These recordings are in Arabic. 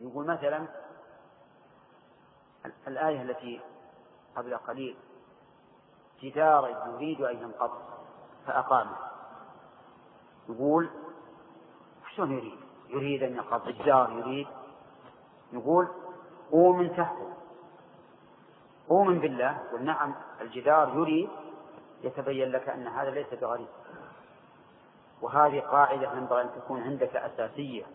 يقول مثلا الآية التي قبل قليل جدار يريد أن ينقض فأقامه، يقول شلون يريد أن ينقض الجدار يريد؟ يقول أؤمن تحته، أؤمن بالله. والنعم الجدار يريد، يتبين لك أن هذا ليس بغريب. وهذه قاعدة ينبغي أن تكون عندك أساسية،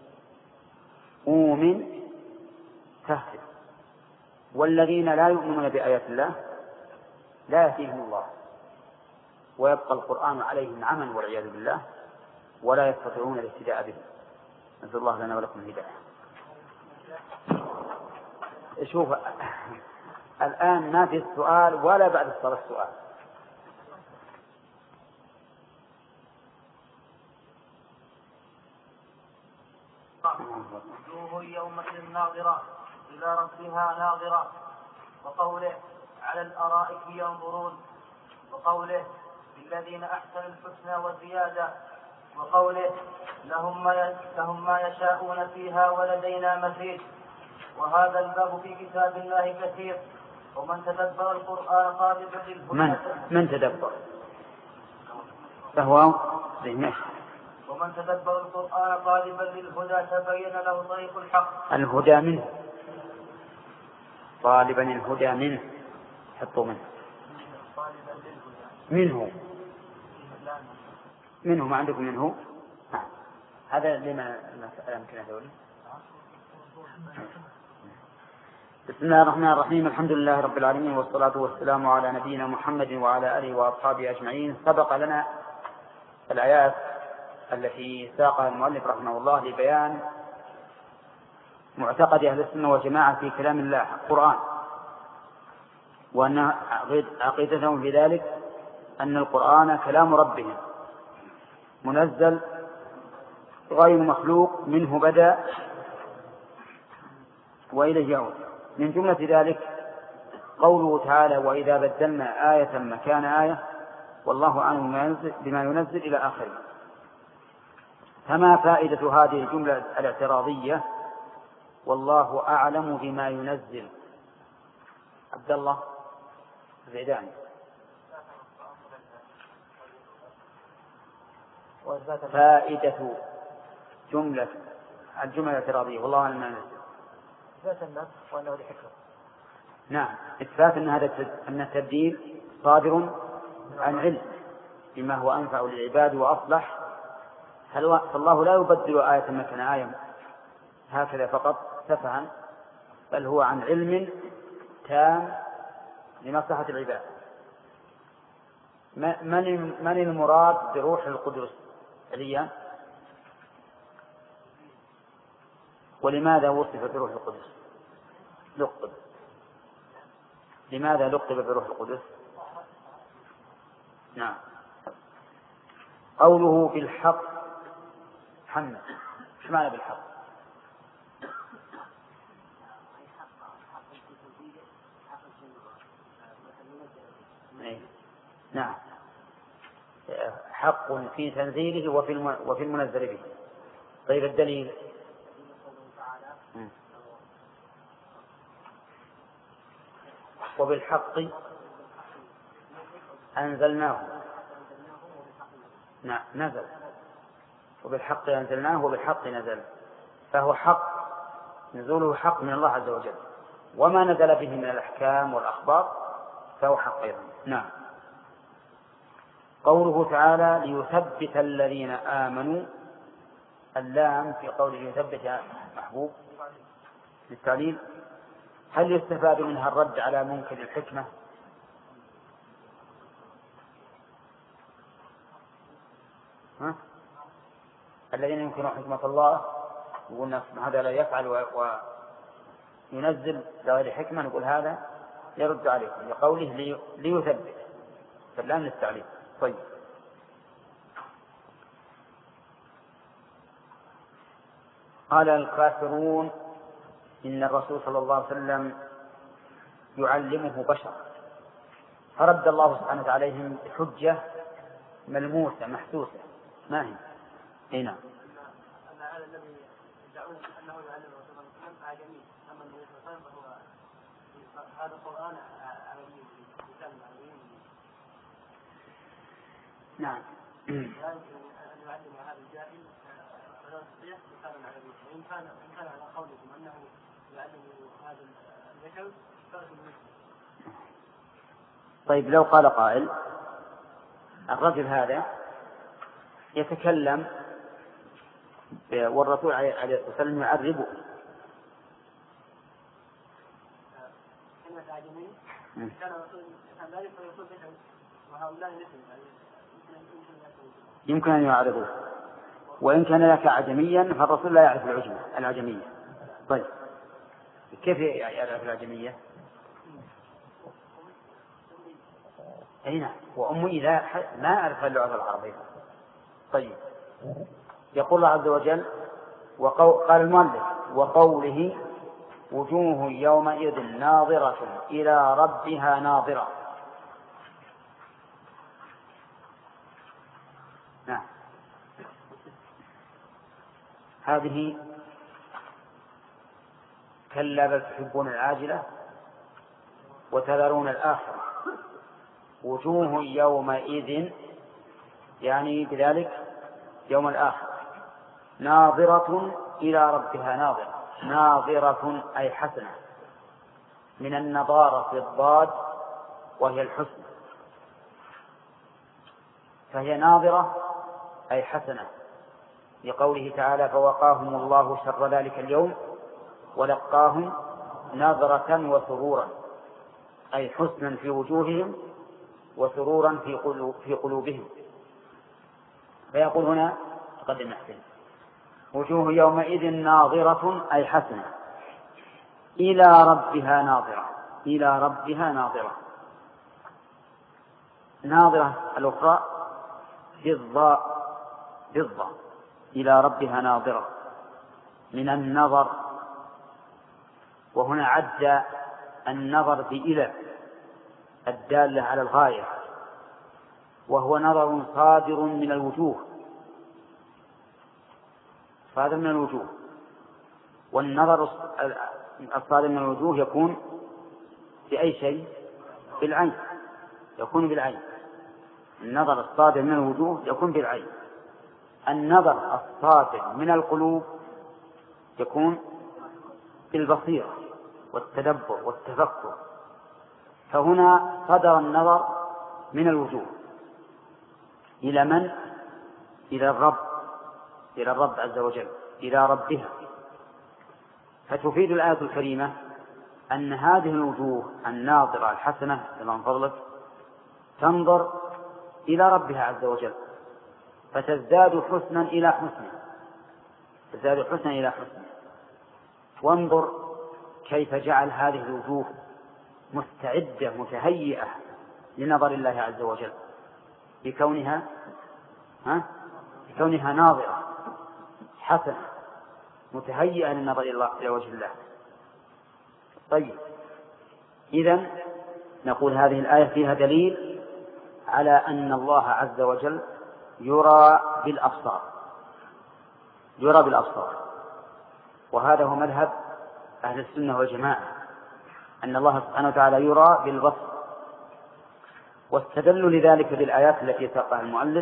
أؤمن تهتد. والذين لا يؤمنون بآيات الله لا يهديهم الله، ويبقى القرآن عليهم عمى والعياذ بالله، ولا يستطيعون الاهتداء به. نسأل الله لنا ولكم الهداية. شوف الآن ما في السؤال ولا بعد الصلاة السؤال. وجوه يومئذ ناظرة إلى ربها ناظرة. وقوله على الأرائك ينظرون. وقوله للذين أحسنوا الحسنى وزيادة. وقوله لهم ما يشاءون فيها ولدينا مزيد. وهذا الباب في كتاب الله كثير. ومن تدبر القرآن طالبا للهدى من تدبر فهو ومن تدبر القرآن طالبا للهدى تبين له طريق الحق. الهدى منه، طالبا الهدى منه، حطوا منه ما عندكم منه. هذا لما يمكن أقول. بسم الله الرحمن الرحيم. الحمد لله رب العالمين، والصلاة والسلام على نبينا محمد وعلى آله وأصحابه أجمعين. سبق لنا الآيات التي ساقها المؤلف رحمه الله لبيان معتقد أهل السنة والجماعة في كلام الله القرآن، وأن عقيدتهم في ذلك أن القرآن كلام ربهم منزل غير مخلوق، منه بدأ وإليه يعود. من جملة ذلك قوله تعالى وإذا بدلنا آية مكان آية والله أعلم بما ينزل إلى آخره. فما فائدة هذه الجملة الاعتراضية والله أعلم بما ينزل؟ عبد الله الزيداني. فائدة الجملة الاعتراضية والله أعلم بما ينزل إثبات النص وأنه لحكمة. نعم، إثبات أن التبديل صادر عن علم بما هو أنفع للعباد وأصلح. فالله لا يبدل آية مكان آية هكذا فقط سفها، بل هو عن علم تام لمصلحة العباد. من المراد بروح القدس عليا؟ ولماذا وصف بروح القدس؟ لماذا لقب بروح القدس؟ نعم. قوله بالحق. محمد ايش معنى بالحق؟ نعم، حق في تنزيله وفي المنزل به. طيب الدليل؟ وبالحق أنزلناه. نعم نزل، وبالحق أنزلناه وبالحق نزل، فهو حق، نزوله حق من الله عز وجل، وما نزل به من الأحكام والأخبار فهو حق أيضا. نعم. قوله تعالى ليثبت الذين آمنوا، اللام في قوله يثبت محبوب للتعليل. هل يستفاد منها الرد على منكر الحكمة؟ الذين ينكرون حكمة الله يقول هذا لا يفعل وينزل بغير حكمة، نقول هذا يرد عليكم لقوله ليثبت، فاللام للتعليل. طيب، قال الكافرون إن الرسول صلى الله عليه وسلم يعلمه بشر، فرد الله سبحانه وتعالى عليهم حجة ملموسة محسوسة. ما هي؟ هنا أعجمي، أما النبي صلى الله عليه وسلم فهو هذا القرآن عربي لسان عربي. نعم. لا يمكن أن يعلم هذا الجاهل ولا يستطيع لسانا عربيا، وإن كان على قولكم أنه يعلم هذا البشر فهو مسلم. طيب لو قال قائل الرجل هذا يتكلم والرسول عليه الصلاة والسلام يعربه. كلمة أعجمي كان الرسول ذلك فيقول بشر وهؤلاء مثل يمكن أن يعرضوه، وإن كان لك أعجميا فالرسول لا يعرف الأعجمية. طيب كيف يعرف الأعجمية؟ أين وأمي إذا ما أعرف اللغة العربية. طيب يقول الله عز وجل قال المؤلف وقوله وجوه يومئذ ناظرة إلى ربها ناظرة. نعم. هذه كلا بل تحبون العاجلة وتذرون الآخرة وجوه يومئذ يعني بذلك يوم الآخر ناظرة إلى ربها ناظرة. ناظرة أي حسنة من النظارة في الضاد وهي الحسن، فهي ناظرة أي حسنة لقوله تعالى فوقاهم الله شر ذلك اليوم ولقاهم نظرة وسرورا أي حسنا في وجوههم وسرورا في قلوبهم. فيقول هنا تقدم أحسن وجوه يومئذ ناظرة أي حسنة إلى ربها ناظرة. إلى ربها ناظرة. ناظرة الأخرى بالضاء إلى ربها ناظرة من النظر، وهنا عد النظر بإلى الدالة على الغاية، وهو نظر صادر من الوجوه، صادر من الوجوه. والنظر الصادر من الوجوه يكون بأي شيء؟ بالعين، يكون بالعين. النظر الصادر من الوجوه يكون بالعين. النظر الصادر من القلوب يكون بالبصيرة والتدبر والتفكر. فهنا صدر النظر من الوجوه إلى من؟ إلى الرب، إلى الرب عز وجل، إلى ربها. فتفيد الآية الكريمة أن هذه الوجوه الناظرة الحسنة من فضلك تنظر إلى ربها عز وجل فتزداد حسنا إلى حسنه، تزداد حسنا إلى حسنه. وانظر كيف جعل هذه الوجوه مستعدة متهيئة لنظر الله عز وجل بكونها ناظرة حسنة متهيئة للنظر إلى وجه الله. طيب إذن نقول هذه الآية فيها دليل على أن الله عز وجل يرى بالأبصار، يرى بالأبصار. وهذا هو مذهب أهل السنة والجماعة أن الله سبحانه وتعالى يرى بالبصر. واستدلوا لذلك بالآيات التي ساقها المؤلف،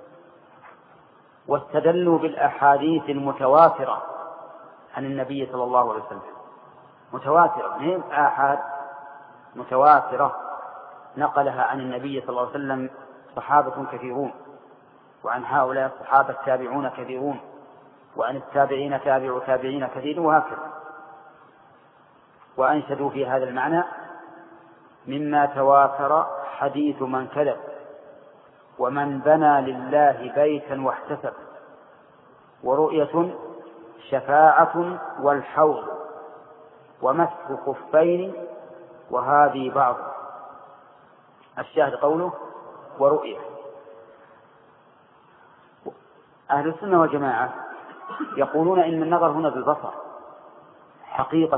واستدلوا بالأحاديث المتواترة عن النبي صلى الله عليه وسلم. متواترة من آحاد متواترة نقلها عن النبي صلى الله عليه وسلم صحابة كثيرون، وعن هؤلاء الصحابة التابعون كثيرون، وعن التابعين تابع تابعين كثير، وهكذا. وأنشدوا في هذا المعنى مما تواتر حديث من كذب ومن بنى لله بيتا واحتسب ورؤية شفاعة والحوض ومسح خفين وهذه بعض. الشاهد قوله ورؤية. أهل السنة والجماعة يقولون إن النظر هنا بالبصر حقيقة.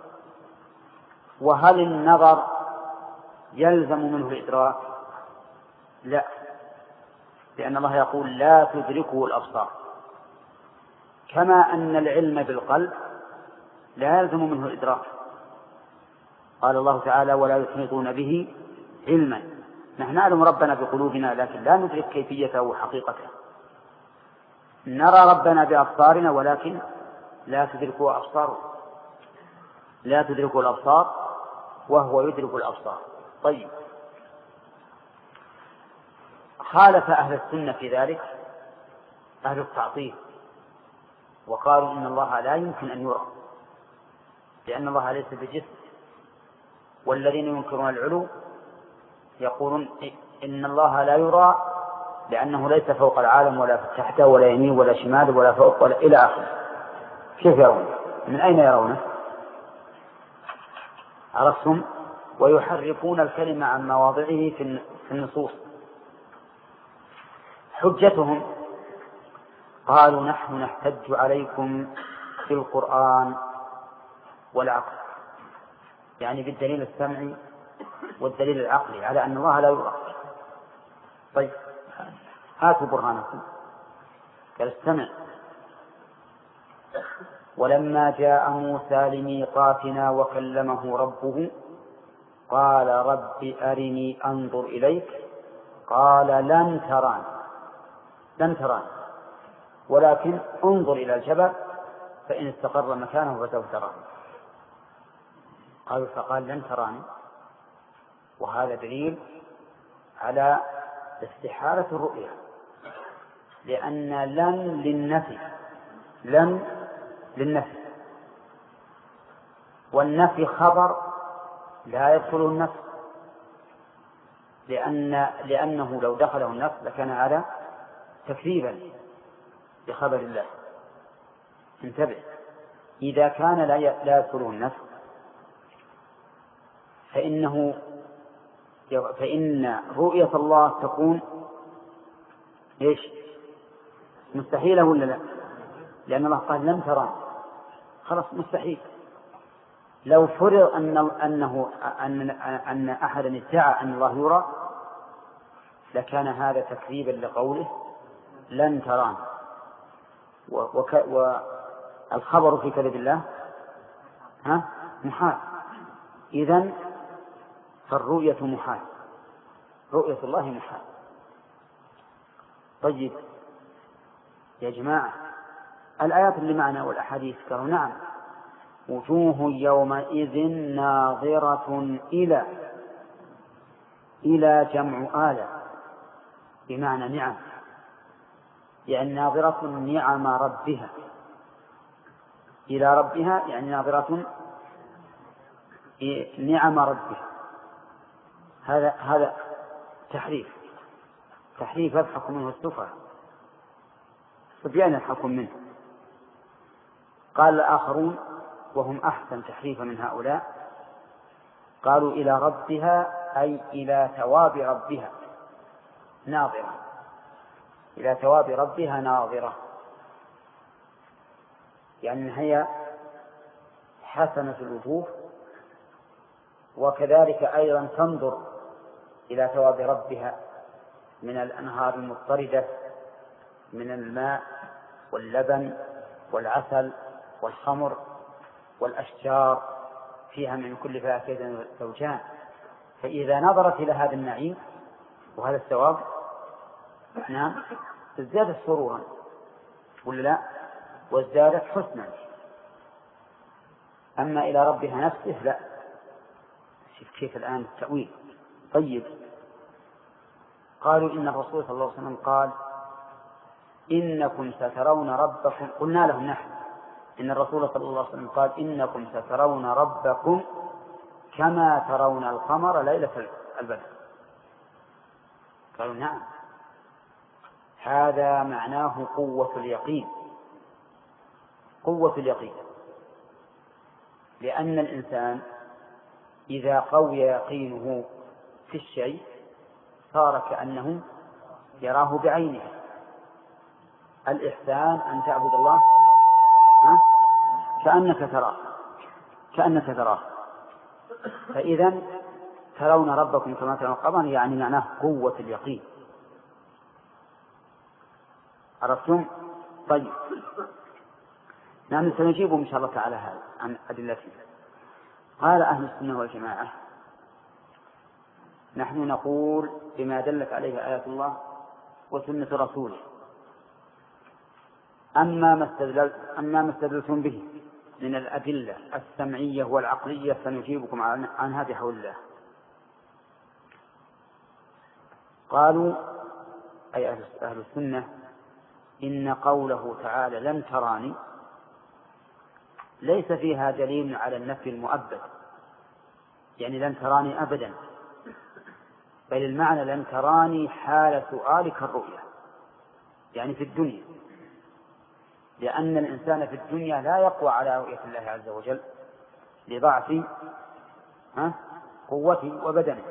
وهل النظر يلزم منه الإدراك؟ لا، لأن الله يقول لا تدركه الأبصار، كما أن العلم بالقلب لا يلزم منه الإدراك. قال الله تعالى ولا يحيطون به علما. نحن نعلم ربنا بقلوبنا لكن لا ندرك كيفيته وحقيقته. نرى ربنا بأبصارنا ولكن لا تدركه أبصاره، لا تدركه الأبصار وهو يدرك الأبصار. طيب، خالف أهل السنة في ذلك أهل التعطيل، وقالوا إن الله لا يمكن أن يرى لأن الله ليس بجسم. والذين ينكرون العلو يقولون إن الله لا يرى لأنه ليس فوق العالم ولا تحته ولا يمين ولا شمال ولا فوق ولا إلى آخره. كيف يرون؟ من أين يرونه؟ عرفتم؟ ويحرفون الكلمة عن مواضعه في النصوص. حجتهم قالوا نحن نحتج عليكم في القرآن والعقل، يعني بالدليل السمعي والدليل العقلي على أن الله لا يرى. طيب هاتوا برهانكم. قال استمع ولما جاء موسى لميقاتنا وكلمه ربه قال رب أرني أنظر إليك قال لن تراني ولكن انظر إلى الجبل فإن استقر مكانه فسوف تراني. قالوا فقال لن تراني، وهذا دليل على استحالة الرؤية، لأن لن للنفي والنفي خبر لا يدخله النفي، لأنه لو دخله النفي لكان على تكذيبا بخبر الله. انتبه، إذا كان لا يدخله النفي فإن رؤية الله تكون إيش؟ مستحيلة ولا لا؟ لأن الله قال لم تراني، خلاص مستحيل. لو فرض أن أحدا ادعى أن الله يرى لكان هذا تكذيبا لقوله لن تراني، والخبر في كذب الله محال. إذن فالرؤية محال، رؤية الله محال. طيب يا جماعة، الآيات اللي معنا والأحاديث قالوا نعم وجوه يومئذ ناظرة إلى جمع آلة بمعنى نعم، يعني ناظرة نعم ربها إلى ربها، يعني ناظرة نعم ربها. هذا تحريف يضحك منه السفهاء، صبيان يضحكون منه. قال الآخرون وهم أحسن تحريفا من هؤلاء قالوا إلى ربها أي إلى ثواب ربها ناظرة، إلى ثواب ربها ناظرة، يعني هي حسنة الوجوه، وكذلك أيضا تنظر إلى ثواب ربها من الأنهار المضطردة من الماء واللبن والعسل والخمر والأشجار فيها من كل فاكهة زوجان. فإذا نظرت إلى هذا النعيم وهذا الثواب نعم ازدادت سرورا ولا لا؟ وازدادت حسنا. أما إلى ربها نفسه لا. شوف كيف الآن التأويل. طيب قالوا إن الرسول صلى الله عليه وسلم قال إنكم سترون ربكم، قلنا لهم نحن إن الرسول صلى الله عليه وسلم قال إنكم سترون ربكم كما ترون القمر ليلة البدر. قالوا نعم، هذا معناه قوة اليقين، قوة اليقين، لأن الإنسان إذا قوي يقينه في الشيء صار كأنه يراه بعينه. الإحسان أن تعبد الله كأنك تراه. فإذا ترون ربكم كما ترون القمر يعني معناه قوة اليقين. عرفتم؟ طيب نعم سنجيبهم إن شاء الله تعالى هذا عن أدلته. قال أهل السنة والجماعة نحن نقول بما دلت عليه آيات الله وسنة رسوله، أما ما استدلتم به من الأدلة السمعية والعقلية فنجيبكم عنها بحول الله. قالوا أي أهل السنة إن قوله تعالى لن تراني ليس فيها دليل على النفي المؤبد، يعني لن تراني أبدا، بل المعنى لن تراني حال سؤالك الرؤيا، يعني في الدنيا، لأن الإنسان في الدنيا لا يقوى على رؤية الله عز وجل لضعف قوته وبدنه.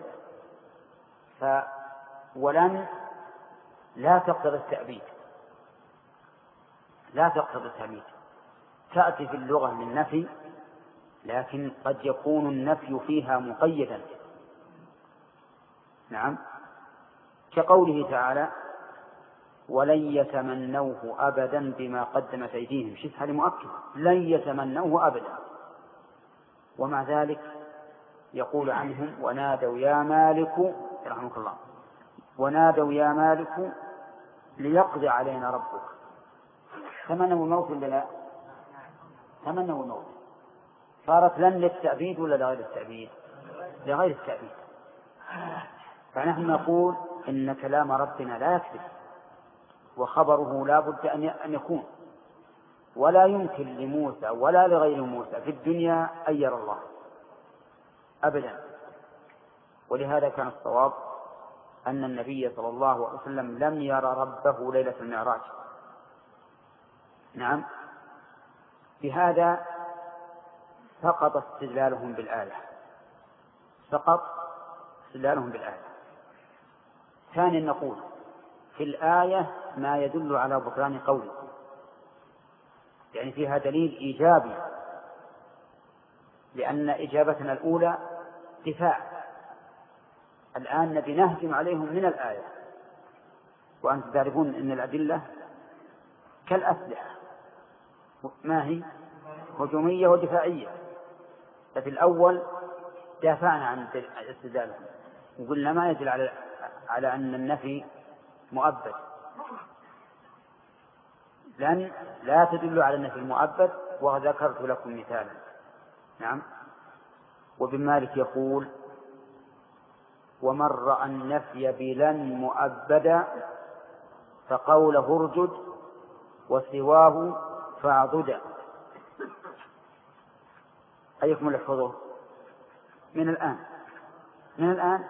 ولن لا تقتضي التأبيد، لا تقتضي التأبيد، تأتي في اللغة للنفي، لكن قد يكون النفي فيها مقيدا. نعم، كقوله تعالى ولن يتمنوه أبدا بما قدمت أيديهم، شبه لمؤكد، لن يتمنوه أبدا، ومع ذلك يقول عنهم ونادوا يا مالك رحمك الله، ونادوا يا مالك ليقضي علينا ربك. تمنوا الموت ولا لا؟ تمنوا الموت. صارت لن للتأبيد ولا لغير التأبيد؟ لغير التأبيد. فنحن نقول إن كلام ربنا لا يكذب، وخبره لا بد أن يكون، ولا يمكن لموسى ولا لغير موسى في الدنيا أن يرى الله أبدا. ولهذا كان الصواب أن النبي صلى الله عليه وسلم لم يرى ربه ليلة المعراج. نعم، بهذا سقط استدلالهم بالآية، سقط استدلالهم بالآية. ثانيا نقول في الآية ما يدل على بطلان قوله، يعني فيها دليل إيجابي، لأن إجابتنا الأولى دفاع، الآن نبي نهجم عليهم من الآية، وأنتم تعرفون أن الأدلة كالأسلحة، ما هي هجومية ودفاعية. ففي الأول دافعنا عن استدلالهم وقلنا ما يدل على أن النفي مؤبد، لأن لا تدل على النفي المؤبد، وذكرت لكم مثالا. نعم، وابن مالك يقول ومن رأى النفي بلن مؤبدا فقوله ارجد وسواه فاعضدا. أيكم الحضور من الآن؟ من الآن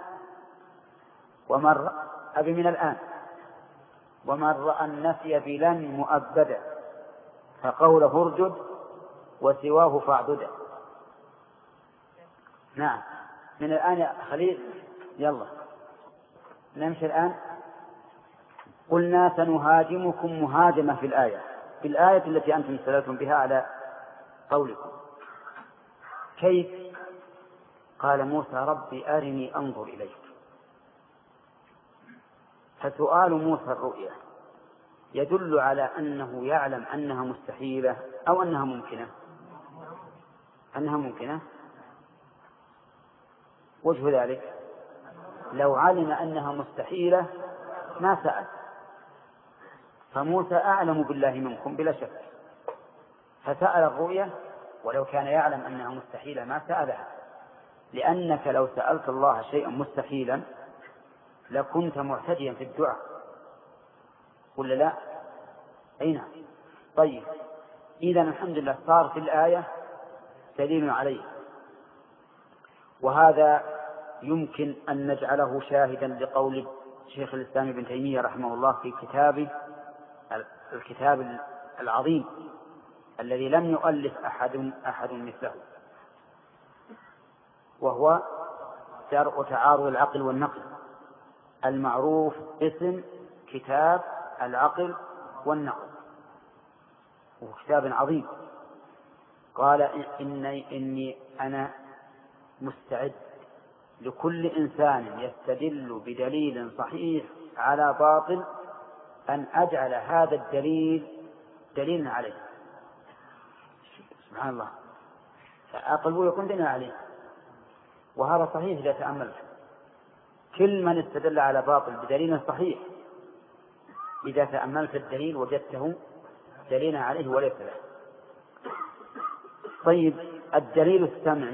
ومن رأى النفي بلن مؤبدا فقوله ارجد وسواه فاعضدا. نعم، من الآن يا خليل، يلا نمشي الآن. قلنا سنهاجمكم مهاجمة في الآية التي أنتم استدلتم بها على قولكم. كيف؟ قال موسى ربي أرني أنظر إليك. فسؤال موسى الرؤيا يدل على أنه يعلم أنها مستحيلة أو أنها ممكنة؟ أنها ممكنة. وجه ذلك لو علم أنها مستحيلة ما سأل، فموسى أعلم بالله منكم بلا شك، فسأل الرؤيا، ولو كان يعلم أنها مستحيلة ما سألها، لأنك لو سألت الله شيئا مستحيلا لكنت معتديا في الدعاء، ولا لا؟ أين؟ طيب، إذن الحمد لله صار في الآية دليل عليه، وهذا يمكن أن نجعله شاهدا لقول شيخ الإسلام ابن تيمية رحمه الله في كتابه الكتاب العظيم الذي لم يؤلف أحد مثله، وهو درء تعارض العقل والنقل، المعروف اسم كتاب العقل والنقل، وهو كتاب عظيم. قال إني أنا مستعد لكل إنسان يستدل بدليل صحيح على باطل أن أجعل هذا الدليل دليلا عليه، سبحان الله، قلبه يكون بناء عليه. وهذا صحيح إذا تأملت. كل من استدل على باطل بدليل صحيح إذا تأملت الدليل وجدته دليلا عليه وليس له. طيب، الدليل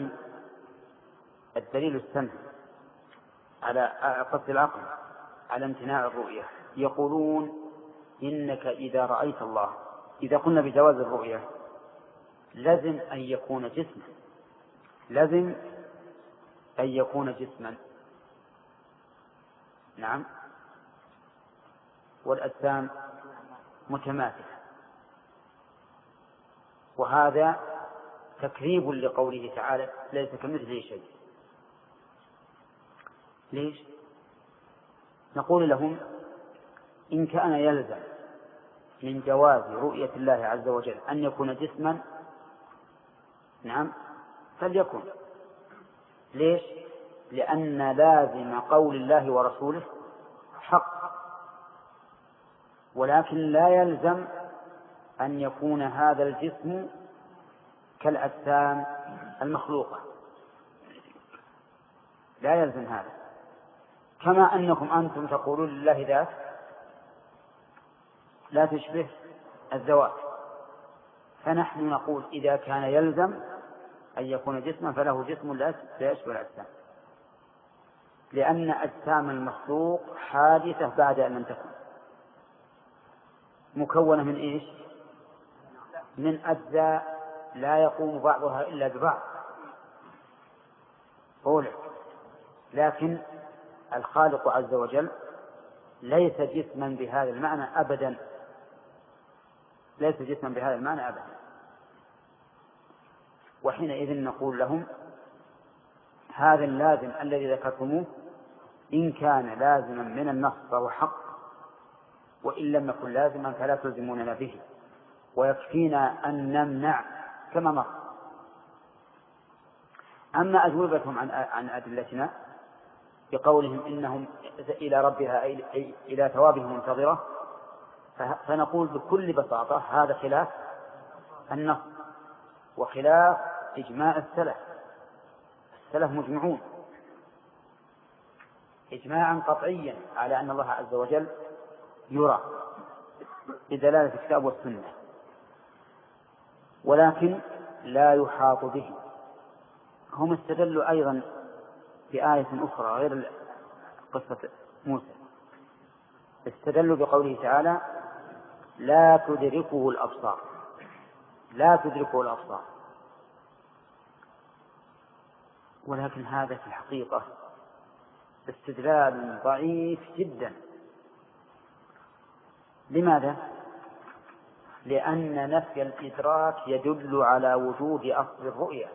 السمعي على قصد العقل على امتناع الرؤية، يقولون إنك إذا رأيت الله، إذا قلنا بجواز الرؤية لازم أن يكون جسما، لازم أن يكون جسما. نعم، والأجسام متماثلة، وهذا تكذيب لقوله تعالى ليس كمثله شيء. ليش؟ نقول لهم إن كان يلزم من جواز رؤية الله عز وجل أن يكون جسما، نعم فليكن. ليش؟ لأن لازم قول الله ورسوله حق، ولكن لا يلزم أن يكون هذا الجسم كالأجسام المخلوقة، لا يلزم هذا. كما أنكم أنتم تقولون لله ذات لا تشبه الذوات، فنحن نقول إذا كان يلزم أن يكون جسما فله جسم لا يشبه الأجسام، لأن أجسام المخلوق حادثة بعد أن لم تكن، مكونة من إيش؟ من أجزاء لا يقوم بعضها إلا ببعض. لكن الخالق عز وجل ليس جسما بهذا المعنى أبدا، ليس جسما بهذا المعنى أبدا. وحينئذ نقول لهم هذا اللازم الذي ذكرتموه إن كان لازما من النص فهو حق، وإن لم يكن لازما فلا تلزموننا به، ويكفينا أن نمنع كما مر. أما أجوبتهم عن أدلتنا بقولهم إنهم إلى ربها أي إلى ثوابهم منتظرة، فنقول بكل بساطة هذا خلاف النص وخلاف إجماع السلف. السلف مجمعون إجماعا قطعيا على أن الله عز وجل يرى بدلالة الكتاب والسنة، ولكن لا يحاط به. هم استدلوا أيضا بآية أخرى غير قصة موسى، استدلوا بقوله تعالى لا تدركه الأبصار، لا تدركه الأبصار. ولكن هذا في الحقيقة استدلال ضعيف جدا. لماذا؟ لأن نفي الإدراك يدل على وجود أصل الرؤية،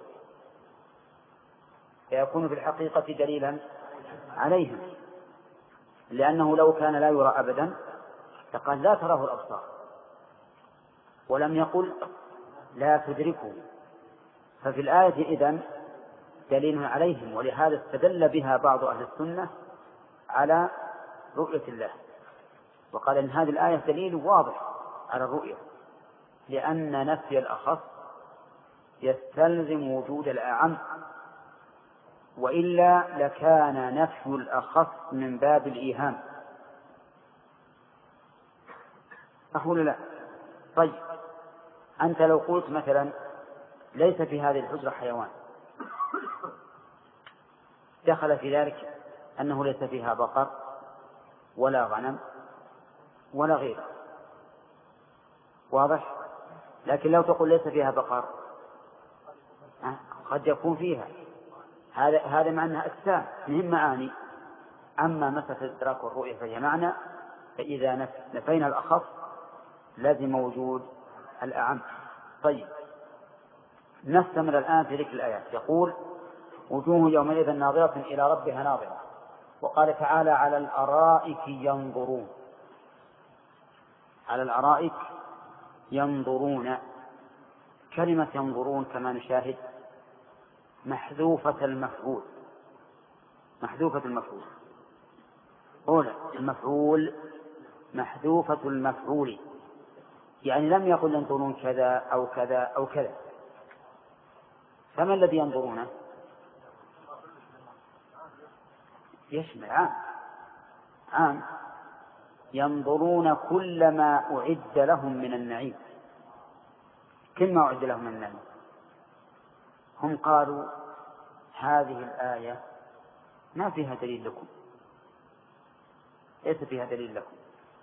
فيكون في الحقيقة دليلا عليهم، لأنه لو كان لا يرى أبدا فقال لا تراه الأبصار، ولم يقل لا تدركه. ففي الآية إذن دليل عليهم، ولهذا استدل بها بعض أهل السنة على رؤية الله، وقال إن هذه الآية دليل واضح على الرؤية، لأن نفي الأخص يستلزم وجود الأعم، وإلا لكان نفي الأخص من باب الإيهام. أقول لا. طيب، أنت لو قلت مثلا ليس في هذه الحجرة حيوان، دخل في ذلك أنه ليس فيها بقر ولا غنم ولا غيره، واضح؟ لكن لو تقول ليس فيها بقر قد يكون فيها، هذا معنى أجسام مهم معاني. أما مسألة الإدراك والرؤية فهي معنى، فإذا نفينا الأخص لازم وجود الأعم. طيب، نستمر الآن في ذكر الآيات. يقول وجوه يومئذ ناظرة إلى ربها ناظرة. وقال تعالى على الأرائك ينظرون، على الأرائك ينظرون. كلمة ينظرون كما نشاهد محذوفة المفعول، محذوفة المفعول. أولا المفعول محذوفة المفعول، يعني لم يقل ينظرون كذا أو كذا أو كذا، فما الذي ينظرونه؟ يشمل عام ينظرون كل ما أعد لهم من النعيم، كل ما أعد لهم من النعيم. هم قالوا هذه الآية ما فيها دليل لكم، ليس فيها دليل لكم.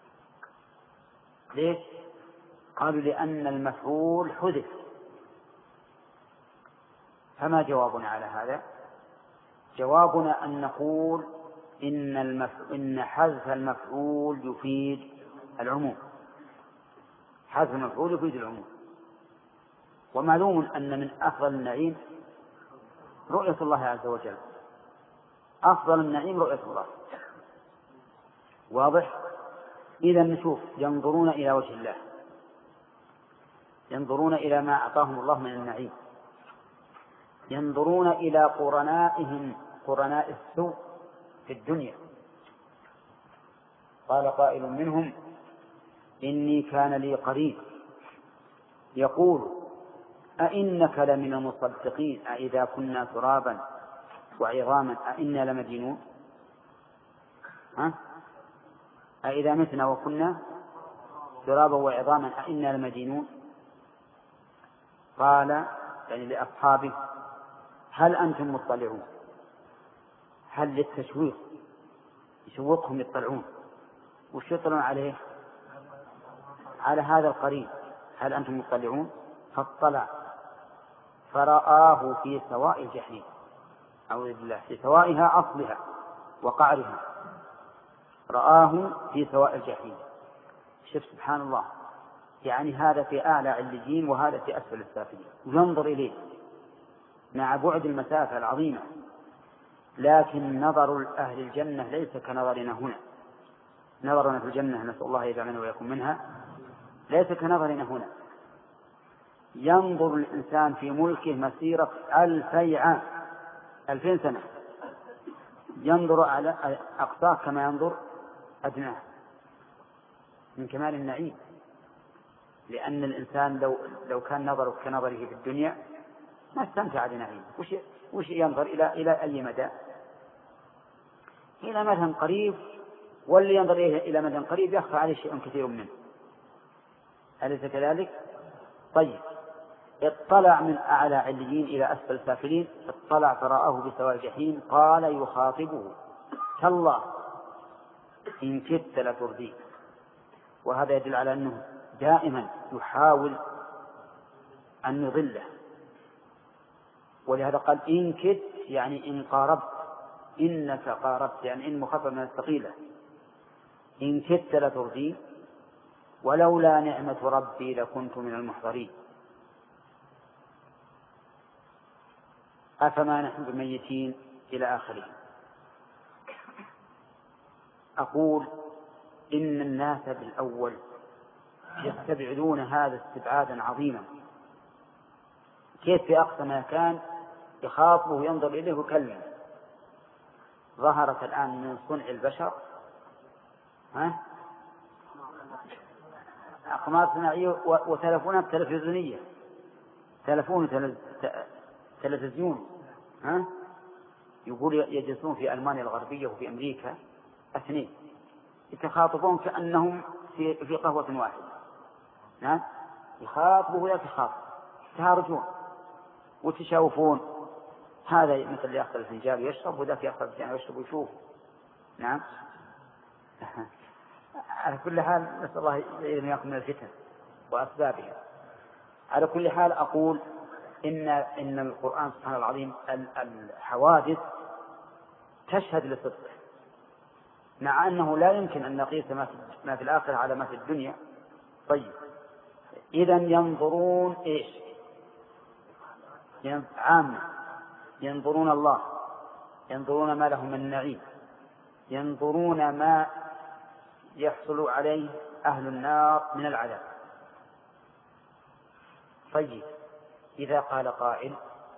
ليش؟ قالوا لأن المفعول حذف. فما جوابنا على هذا؟ جوابنا أن نقول إن حذف المفعول يفيد العموم، حذف المفعول يفيد العموم. ومعلوم أن من أفضل النعيم رؤية الله عز وجل، أفضل النعيم رؤية الله. واضح؟ إذا نشوف ينظرون إلى وجه الله، ينظرون إلى ما أعطاهم الله من النعيم، ينظرون إلى قرنائهم قرناء السوء في الدنيا. قال قائل منهم إني كان لي قرين يقول أئنك لمن المصدقين أئذا كنا ترابا وعظاما أئنا لمدينون، أئذا متنا وكنا ترابا وعظاما أئنا لمدينون. قال يعني لأصحابه هل أنتم مطلعون؟ هل للتشويق يشوقهم يطلعون، وش يطلعون عليه؟ على هذا القرين، هل أنتم مطلعون؟ فاطلع فرآه في سواء الجحيم، أعوذ بالله، في سوائها أصلها وقعرها، رآه في سواء الجحيم. شوف سبحان الله، يعني هذا في أعلى عليين وهذا في أسفل السافلين، ينظر إليه مع بعد المسافة العظيمة. لكن نظر أهل الجنة ليس كنظرنا هنا، نظرنا في الجنة نسأل الله يجعلنا ويكون منها ليس كنظرنا هنا. ينظر الإنسان في ملكه مسيرة 2000 عام، 2000 سنة، ينظر على أقصاه كما ينظر أدناه من كمال النعيم. لأن الإنسان لو كان نظره كنظره في الدنيا ما استمتع بنعيم. وش ينظر إلى أي مدى؟ إلى مدى قريب، واللي ينظر إلى مدى قريب يخفى عليه شيء كثير منه، أليس كذلك؟ طيب، اطلع من أعلى عليين إلى أسفل سافلين، اطلع فرآه بسواء الجحيم. قال يخاطبه تالله إن كدت لترديه. وهذا يدل على أنه دائما يحاول أن يضله، ولهذا قال إن كدت يعني إن قاربت، إنك قاربت يعني إن مخفف من الثقيلة، إن كدت لترديه ولولا نعمة ربي لكنت من المحضرين. أفما نحن بميتين إلى آخره. أقول إن الناس بالأول يستبعدون هذا استبعادا عظيما. كيف في أقصى مكان يخاطبه وينظر إليه ويكلمه؟ ظهرت الآن من صنع البشر أقمار صناعية وتلفونات تلفزيونية، تلفزيون يقول يجلسون في ألمانيا الغربية وفي أمريكا اثنين يتخاطبون كأنهم في قهوة واحدة، يخاطبوا ولا يتهارجون وتشاوفون. هذا مثل اللي يأخذ الفنجان يشرب وذاك يأخذ الفنجان يشرب ويشوف. نعم. على كل حال نسأل الله أن يقم من الفتن وأسبابها. على كل حال أقول إن القرآن سبحانه العظيم الحوادث تشهد لصدقه، مع أنه لا يمكن أن نقيس ما في الآخرة على ما في الدنيا. طيب، إذن ينظرون إيش؟ عامة، ينظرون الله، ينظرون ما لهم من النعيم، ينظرون ما يحصل عليه أهل النار من العذاب. طيب، إذا قال قائل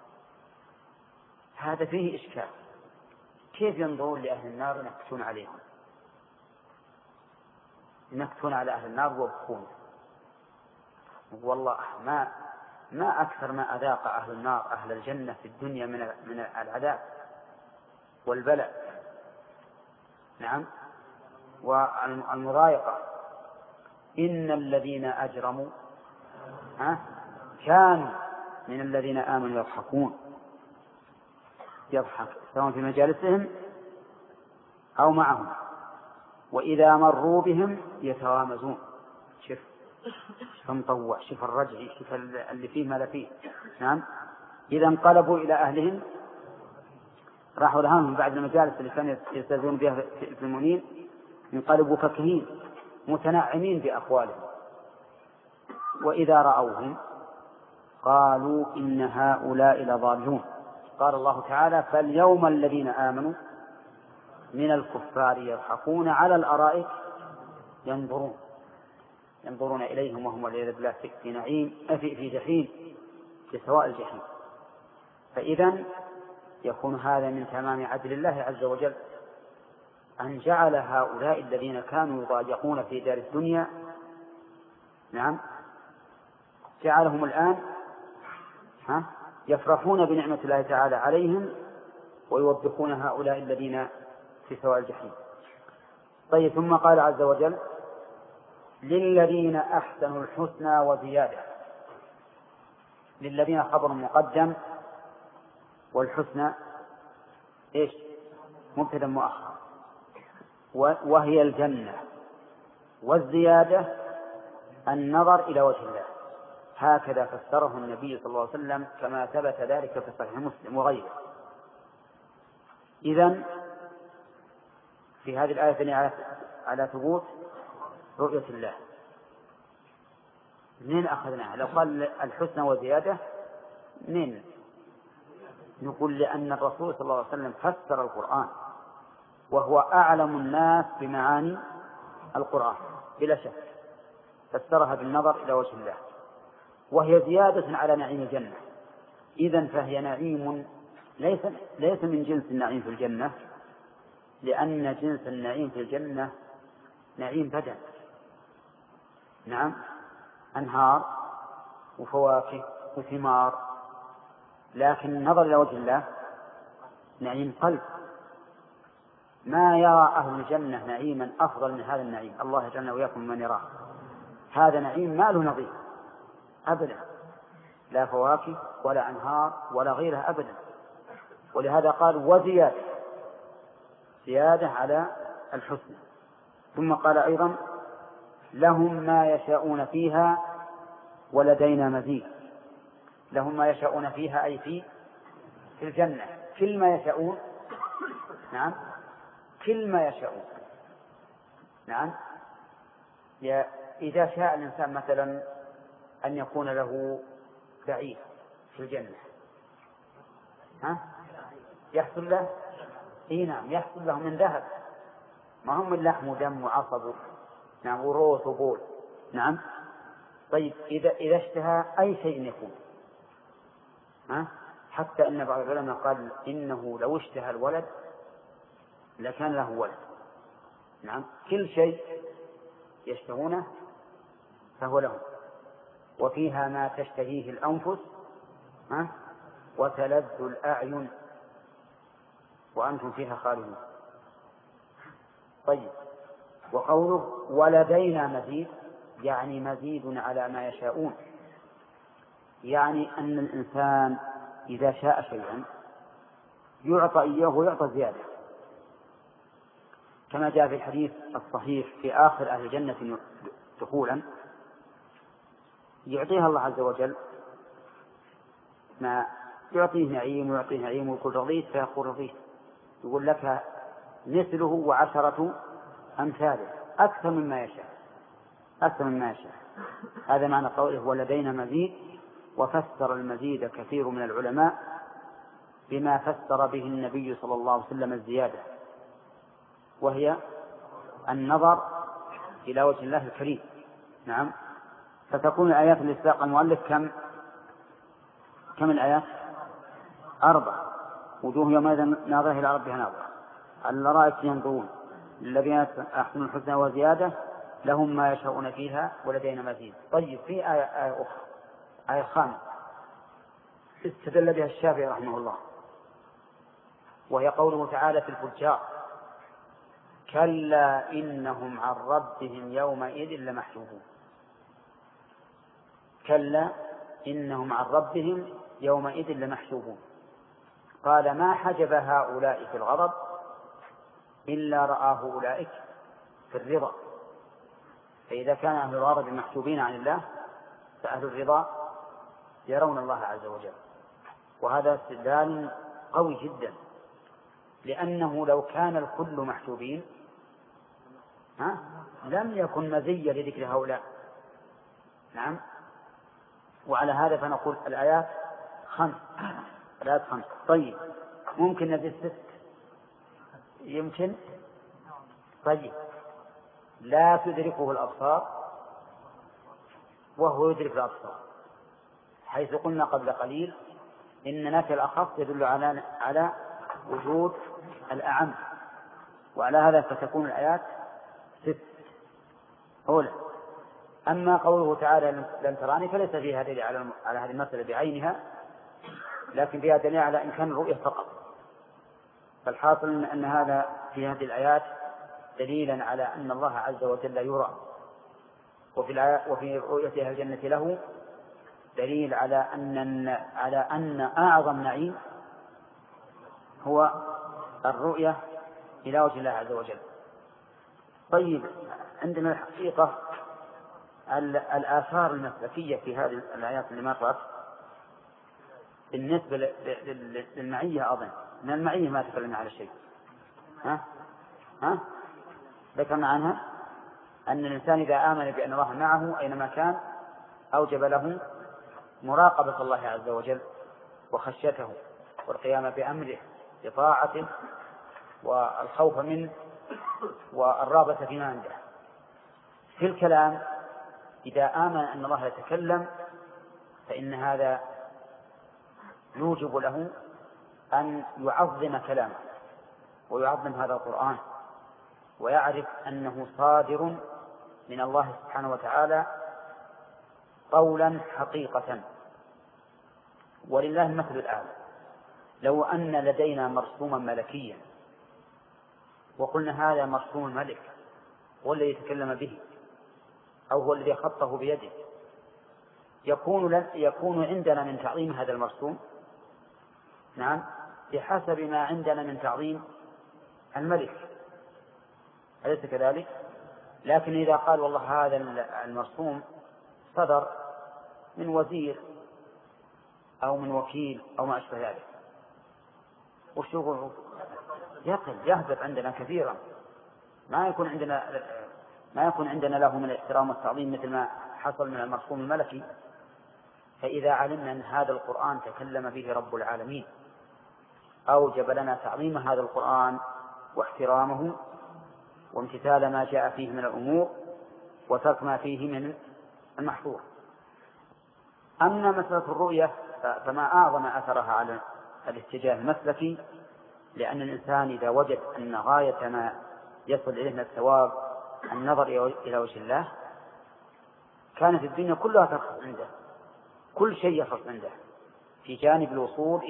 هذا فيه إشكال، كيف ينظرون لأهل النار ينكتون عليهم، ينكتون على أهل النار ويبكون؟ والله ما أكثر ما أذاق أهل النار أهل الجنة في الدنيا من العذاب والبلاء. نعم. والمضايقة. إن الذين أجرموا كانوا من الذين آمنوا يضحكون، يضحك سواء في مجالسهم أو معهم، وإذا مروا بهم يتغامزون. شوف فمطوع، شوف الرجع، شوف اللي فيه ما لا فيه. نعم. إذا انقلبوا إلى أهلهم، راحوا لهم بعد المجالس اللي كانوا يستهزئون بها في المؤمنين، انقلبوا فكهين متنعمين بأقوالهم. وإذا رأوهم قالوا إن هؤلاء لضالون. قال الله تعالى: فاليوم الذين آمنوا من الكفار يضحكون على الأرائك ينظرون إليهم وهم والعياذ بالله في نعيم في جحيم، في سواء الجحيم. فإذا يكون هذا من تمام عدل الله عز وجل، أن جعل هؤلاء الذين كانوا يضايقون في دار الدنيا، نعم، جعلهم الآن يفرحون بنعمة الله تعالى عليهم ويوبخون هؤلاء الذين في سواء الجحيم. طيب، ثم قال عز وجل: للذين أحسنوا الحسنى وزيادة. للذين خبر مقدم، والحسنى إيش؟ مبتدأ مؤخر، وهي الجنة، والزيادة النظر إلى وجه الله. هكذا فسره النبي صلى الله عليه وسلم كما ثبت ذلك في صحيح مسلم وغيره. إذن في هذه الآية على ثبوت رؤية الله. منين أخذناها؟ لو قال الحسنى وزيادة منين؟ نقول لأن الرسول صلى الله عليه وسلم فسر القرآن، وهو أعلم الناس بمعاني القرآن بلا شك، فسرها بالنظر إلى وجه الله، وهي زيادة على نعيم الجنة. إذن فهي نعيم ليس من جنس النعيم في الجنة، لأن جنس النعيم في الجنة نعيم بدن، نعم، أنهار وفواكه وثمار، لكن النظر إلى وجه الله نعيم قلب. ما يرى أهل الجنة نعيما أفضل من هذا النعيم، الله يجعلنا وإياكم من يراه. هذا نعيم ما له نظير أبدا، لا فواكه ولا أنهار ولا غيرها أبدا. ولهذا قال وزيادة، زيادة على الحسن. ثم قال أيضا: لهم ما يشاءون فيها ولدينا مزيد. لهم ما يشاءون فيها أي في الجنة، كل ما يشاءون. نعم، كل ما يشاءون. نعم. إذا شاء الإنسان مثلا أن يكون له بعير في الجنة، يحصل له؟ نعم، يحصل له من ذهب، ما هم من لحم ودم وعصب، نعم، وروث وبول. نعم. طيب، إذا اشتهى أي شيء يكون، حتى أن بعض العلماء قال إنه لو اشتهى الولد لكان له ولد. نعم، كل شيء يشتهونه فهو له. وفيها ما تشتهيه الأنفس وتلذ الأعين وأنتم فيها خالدون. طيب، وقوله ولدينا مزيد يعني مزيد على ما يشاءون، يعني أن الإنسان إذا شاء شيئا يعطى إياه ويعطى زيادة، كما جاء في الحديث الصحيح في آخر أهل الجنة دخولا يعطيها الله عز وجل ما يعطيه نعيم ويعطيه نعيم، ويقول رضيت فيقول رضيت، يقول لك مثله وعشرة أمثاله، أكثر مما يشاء، أكثر مما يشاء. هذا معنى قوله ولدينا مزيد. وفسر المزيد كثير من العلماء بما فسر به النبي صلى الله عليه وسلم الزيادة، وهي النظر إلى وجه الله الكريم. نعم. فتكون الآيات اللي ساق المؤلف كم الآيات؟ 4. وجوه يومئذ ناظرة إلى ربها ناظرة، على الأرائك ينظرون، للذين أحسنوا الحسنى وزيادة، لهم ما يشاءون فيها ولدينا مزيد. طيب، في آية أخرى، آية 5 استدل بها الشافعي رحمه الله، وهي قوله تعالى في الفجار: كلا إنهم عن ربهم يومئذ لمحجوبون. كلا إنهم عن ربهم يومئذ لمحجوبون. قال: ما حجب هؤلاء في الغضب إلا رآه أولئك في الرضا. فإذا كان أهل الغضب محجوبين عن الله، فأهل الرضا يرون الله عز وجل. وهذا استدلال قوي جدا، لأنه لو كان الكل محجوبين لم يكن مزية لذكر هؤلاء. نعم. وعلى هذا فنقول الآيات 5. الآيات 5. طيب، ممكن نزيد 6؟ يمكن. طيب، لا تدركه الأبصار وهو يدرك الأبصار، حيث قلنا قبل قليل إن نفي الأخص يدل على وجود الأعم. وعلى هذا فتكون الآيات 6 أولى. أما قوله تعالى: لن تراني، فليس فيها دليل على هذه المسألة بعينها، لكن فيها دليل على إمكان الرؤية فقط. فالحاصل أن هذا في هذه الآيات دليلا على أن الله عز وجل يرى، وفي رؤية أهل الجنة له دليل على أن أعظم نعيم هو الرؤية إلى وجه الله عز وجل. طيب، عندنا الحقيقة الآثار المسلكية في هذه الآيات اللي مرت بالنسبة للمعية. أظن من المعية ما تكلمنا على شيء. ذكرنا عنها أن الإنسان إذا آمن بأن الله معه أينما كان أوجب له مراقبة الله عز وجل وخشيته والقيام بأمره بطاعته والخوف منه والرغبة فيما عنده. في الكلام إذا آمن أن الله يتكلم فإن هذا يوجب له أن يعظم كلامه ويعظم هذا القرآن، ويعرف أنه صادر من الله سبحانه وتعالى قولا حقيقة. ولله المثل الأعلى. لو أن لدينا مرسوما ملكيا وقلنا هذا مرسوم الملك هو الذي يتكلم به أو هو الذي خطه بيده، يكون عندنا من تعظيم هذا المرسوم نعم بحسب ما عندنا من تعظيم الملك، أليس كذلك؟ لكن إذا قال والله هذا المرسوم صدر من وزير أو من وكيل أو ما أشبه ذلك، وشو يهبط عندنا كثيرا، ما يكون عندنا له من الاحترام والتعظيم مثل ما حصل من المرسوم الملكي. فإذا علمنا أن هذا القرآن تكلم به رب العالمين أوجب لنا تعظيم هذا القرآن واحترامه وامتثال ما جاء فيه من الأمور وترك ما فيه من المحظور. أما مسألة الرؤية فما أعظم أثرها على الاتجاه المسلكي، لأن الإنسان إذا وجد أن غاية ما يصل إليه من الثواب النظر إلى وجه الله كانت الدنيا كلها ترخص عنده، كل شيء يرخص عنده في جانب الوصول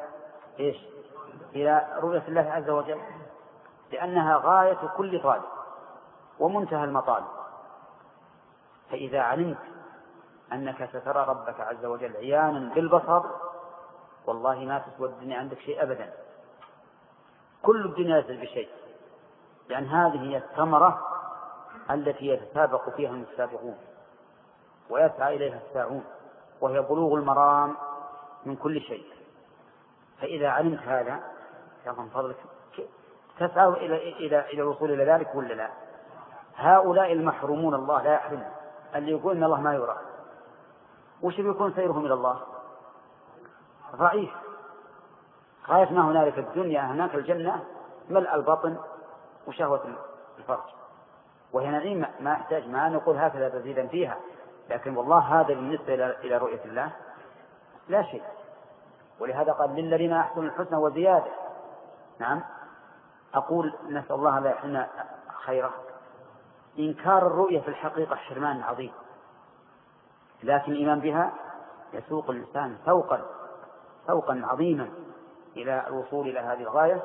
إلى رؤية الله عز وجل، لأنها غاية كل طالب ومنتهى المطالب. فإذا علمت أنك سترى ربك عز وجل عيانا بالبصر والله ما تسوى الدنيا عندك شيء أبدا، كل الدنيا ليست بشيء، لأن هذه هي الثمرة التي يتسابق فيها المتسابقون ويسعى إليها الساعون، وهي بلوغ المرام من كل شيء. فإذا علمت هذا من فضلك تسعى إلى الوصول إلى ذلك ولا لا؟ هؤلاء المحرومون الله لا يحرمهم، اللي يقول إن الله ما يرى وش بيكون سيرهم إلى الله؟ ضعيف. غاية ما هنالك الدنيا هناك الجنة ملء البطن وشهوة الفرج، وهي نعيم ما يحتاج ما نقول هكذا تزيدا فيها، لكن والله هذا بالنسبة إلى رؤية الله لا شيء. ولهذا قال للذين أحسنوا الحسنى وزيادة. نعم، أقول نسأل الله لا يحرمنا خيره. إنكار الرؤية في الحقيقة حرمان عظيم، لكن الإيمان بها يسوق الإنسان سوقا شوقا عظيما إلى الوصول إلى هذه الغاية،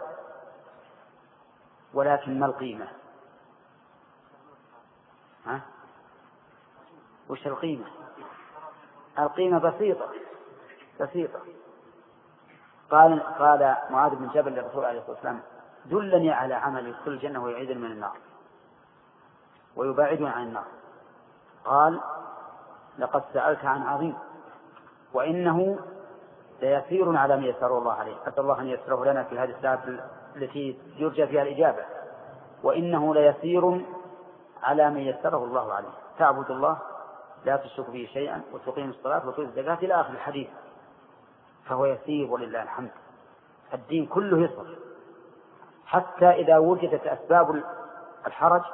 ولكن ما القيمة؟ وش القيمة؟ القيمة بسيطة. قال معاذ بن جبل للرسول عليه الصلاة والسلام: دلني على عمل يدخل الجنة ويعيذني من النار ويباعدني عن النار. قال: لقد سألت عن عظيم، وإنه ليسير على ما يسره الله عليه. أسأل الله أن يسره لنا في هذه الساعة التي يرجى فيها الإجابة. وإنه ليسير على من يسره الله عليه. تعبد الله لا تشرك به شيئا وتقيم الصلاة وتؤتي الزكاة إلى آخر الحديث. فهو يسير ولله الحمد. الدين كله يسر، حتى إذا وجدت أسباب الحرج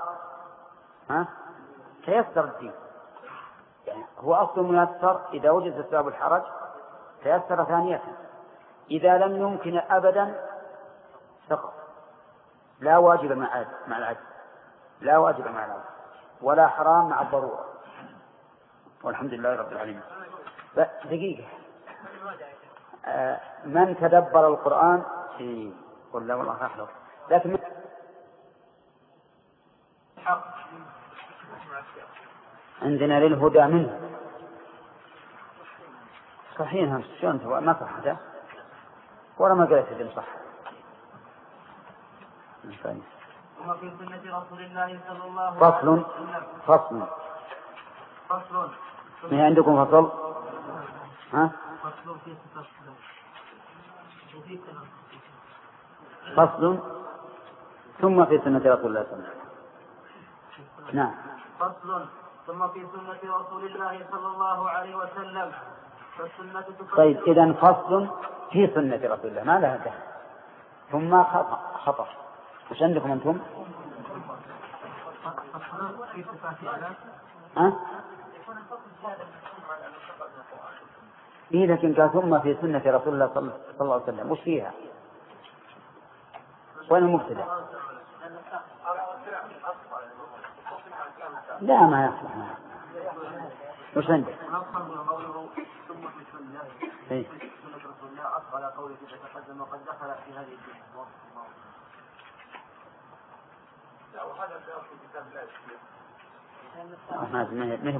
تيسر الدين. يعني هو أصل ميسر، إذا وجدت أسباب الحرج تيسر ثانية. إذا لم يمكن أبدا سقط. لا واجب مع العجز، لا واجب مع العجز، ولا حرام مع الضرورة. والحمد لله رب العالمين. دقيقة، من تدبر القرآن في قل لا والله أحلف، لكن عندنا للهدى منه صحيح. شلون ما صحته ولا ما قلت اللي صح. وفي سنة رسول الله صلى الله عليه وسلم فصل من عندكم فصل؟ فصل في صفات الله. فصل ثم في سنة رسول الله صلى الله عليه وسلم. نعم. فصل ثم في سنة رسول الله صلى الله عليه وسلم. فالسنة طيب، إذن فصل في سنة رسول الله ما لها دخل. ثم خطأ. وش عندكم أنتم؟ في صفات الله. إيه، لكن قال ثم في سنة رسول الله صلى الله عليه وسلم، وش فيها؟ وين المبتدأ؟ لا ما يصلح. وش عندك؟ ثم في سنة رسول الله أصغى على قوله تقدم وقد دخل في هذه الجنة. لا، وهذا في أصل كتاب الله. ما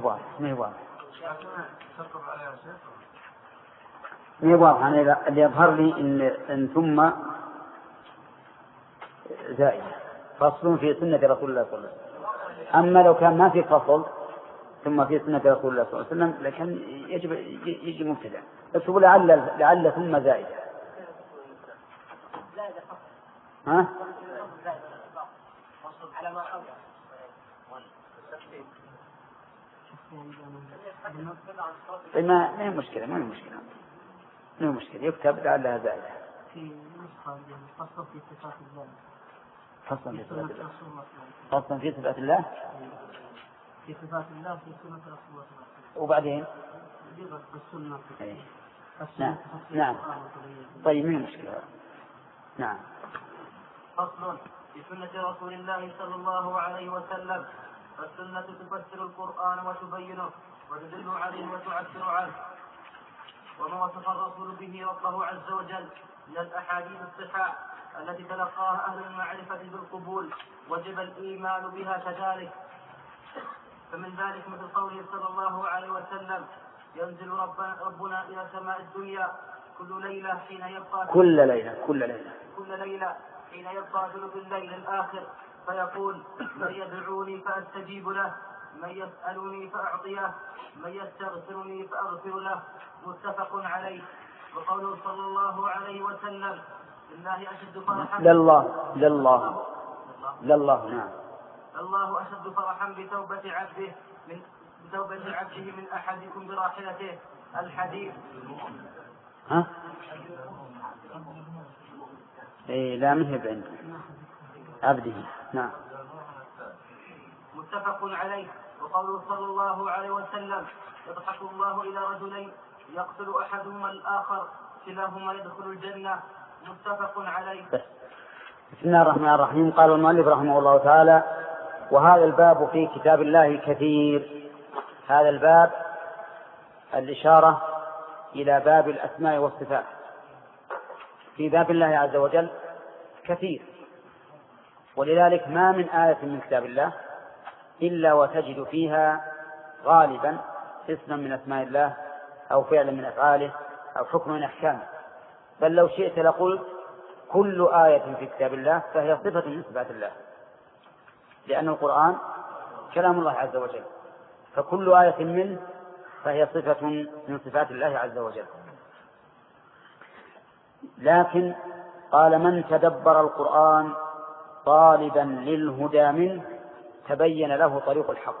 هي واضح. أنا اللي يظهر لي إن ثم زائد. فصل في سنة رسول الله صلى الله عليه وسلم. أما لو كان ما في فصل ثم في سنة رسول الله صلى الله عليه وسلم لكن يجب يجي مبتدأ. بس هو لعل ثم زائدة. ما هي مشكلة يكتب لعلها زائدة. في فصل في صفات الله. فصل في صفات الله. فصل في صفات الله. في صفات الله في سنة رسول الله. وبعدين السنة. نعم. طيب من المشكلة. نعم. فصل في سنة رسول الله صلى الله عليه وسلم. فالسنة تفسر القرآن وتبينه وتدل عليه وتعبر عنه. وما وصف الرسول به ربه عز وجل من الأحاديث الصحاح التي تلقاها أهل المعرفة بالقبول وجب الإيمان بها كذلك. فمن ذلك مثل قوله صلى الله عليه وسلم: ينزل ربنا إلى سماء الدنيا كل ليلة حين يبقى حين يبقى ثلث الليل الآخر، فيقول: من يدعوني فأستجيب له، من يسألني فأعطيه، من يستغفرني فأغفر له. متفق عليه. وقوله صلى الله عليه وسلم: لله أشد فرحا نعم. الله أشد فرحا بتوبة عبده من أحدكم براحلته. الحديث. لا مهب عند عبده. نعم. متفق عليه. وقوله صلى الله عليه وسلم: يضحك الله إلى رجلين يقتل أحدهما الآخر كلاهما يدخل الجنة. متفق عليه. بسم الله الرحمن الرحيم. قال المؤلف رحمه الله تعالى: وهذا الباب في كتاب الله كثير. هذا الباب الإشارة إلى باب الأسماء والصفات، في باب الله عز وجل كثير، ولذلك ما من آية من كتاب الله إلا وتجد فيها غالبا اسما من أسماء الله أو فعلا من أفعاله أو حكم من أحكامه. بل لو شئت لقلت كل آية في كتاب الله فهي صفة من صفات الله، لأن القرآن كلام الله عز وجل، فكل آية منه فهي صفة من صفات الله عز وجل. لكن قال من تدبر القرآن طالبا للهدى منه تبين له طريق الحق.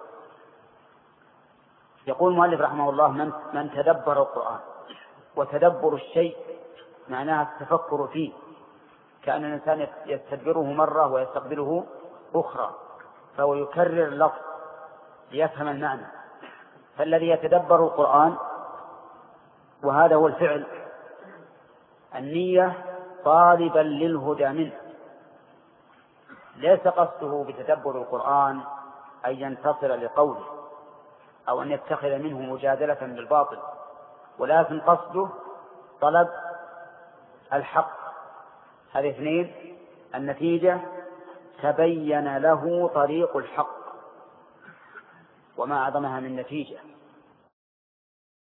يقول المؤلف رحمه الله من تدبر القرآن، وتدبر الشيء معناها التفكر فيه، كأن الإنسان يستدبره مرة ويستقبله أخرى، فهو يكرر اللفظ ليفهم المعنى. فالذي يتدبر القرآن، وهذا هو الفعل، النية طالبا للهدى منه، ليس قصده بتدبر القرآن أن ينتصر لقوله أو أن يتخذ منه مجادلة بالباطل، ولكن قصده طلب الحق. هذه اثنين، النتيجة تبين له طريق الحق، وما أعظمها من نتيجة.